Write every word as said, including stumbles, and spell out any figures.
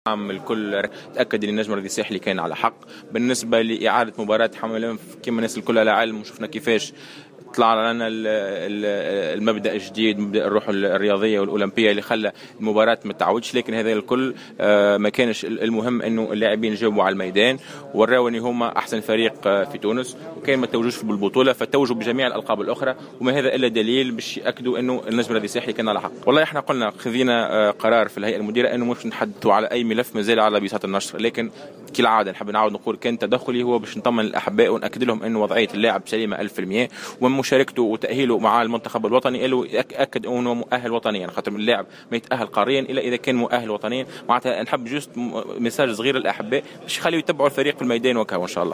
عام الكل تأكد ان النجم الرياضي الساحلي كان على حق. بالنسبه لاعاده مباراه حمل كما الناس الكل على علم وشفنا كيفاش طلع لنا المبدا الجديد، مبدا الروح الرياضيه والاولمبيه اللي خلى المباراه ما تعودش، لكن هذا الكل ما كانش المهم انه اللاعبين جاوبوا على الميدان وراوا ان هما احسن فريق في تونس، وكان ما توجوش في البطوله فتوجوا بجميع الالقاب الاخرى، وما هذا الا دليل باش ياكدوا انه النجم الرياضي الساحلي كان على حق. والله احنا قلنا خذينا قرار في الهيئه المديره انه مش نحدثوا على اي ملف مازال على بساط النشر، لكن كالعاده نحب نعاود نقول كان تدخلي هو باش نطمن الاحباء وناكد لهم انه وضعيه اللاعب سليمه ألف بالمئة، ومشاركته وتاهيله مع المنتخب الوطني له ياكد انه مؤهل وطنيا، خاطر اللاعب ما يتاهل قاريا الا اذا كان مؤهل وطنيا. معناتها نحب جوست ميساج صغير للاحباء باش يخليوا يتبعوا الفريق في الميدان وكا ان شاء الله.